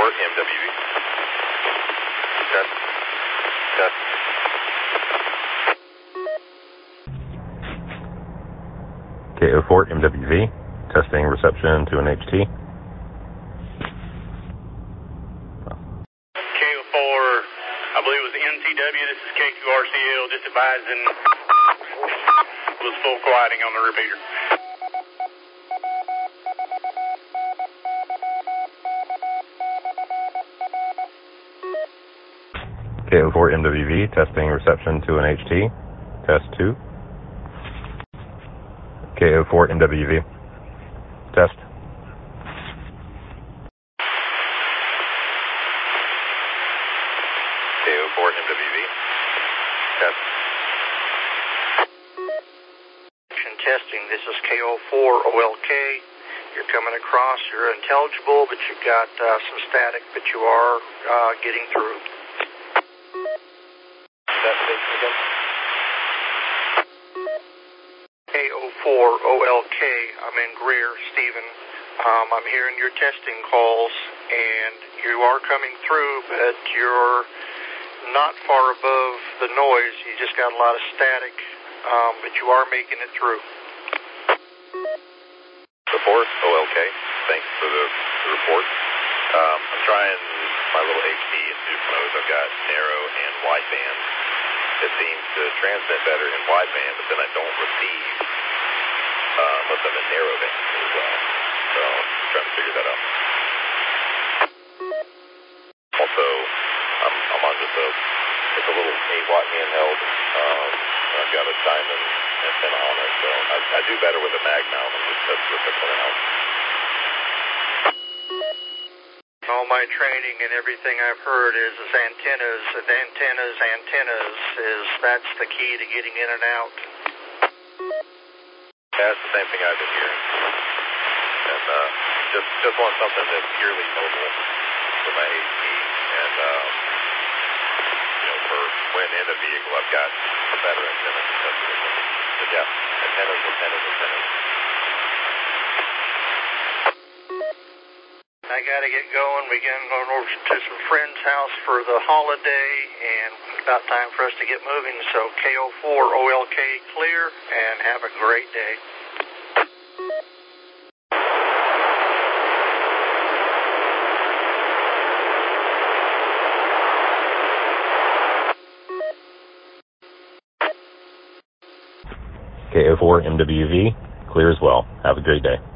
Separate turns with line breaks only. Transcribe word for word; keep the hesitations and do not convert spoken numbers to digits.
four M W V. Test. Test.
K O four M W V, testing reception to an H T.
K O four, I believe it was N T W, this is K Q R C L, just advising was full quieting on the repeater.
K O four M W V, testing reception to an H T. Test two. K O four M W V, test.
K O four M W V, test.
Testing, this is K O four O L K. You're coming across, you're intelligible, but you've got uh, some static, but you are uh, getting through.
That station again?
K O four O L K, I'm in Greer, Stephen. Um, I'm hearing your testing calls, and you are coming through, but you're not far above the noise. You just got a lot of static, um, but you are making it through.
Report, O L K. Thanks for the, the report. Um, I'm trying my little H D in Duke mode. I've got narrow and wideband. It seems to transmit better in wideband, but then I don't receive uh, unless I'm in narrowband as well. So I'm trying to figure that out. Also, I'm, I'm on just a, it's a little eight watt handheld. Um, and I've got a diamond antenna on it, so I, I do better with a mag mount. I'm just that's with the point out.
All my training and everything I've heard is, is antennas, and antennas, antennas, is that's the key to getting in and out.
Yeah, that's the same thing I've been hearing. And uh, just just want something that's purely mobile for my H D. And, um, you know, for when in a vehicle, I've got a better antenna. But yeah, antennas, antennas, antennas.
I got to get going. We're going over to some friend's house for the holiday, and it's about time for us to get moving. So K O four O L K clear, and have a great day.
K O four M W V, clear as well. Have a great day.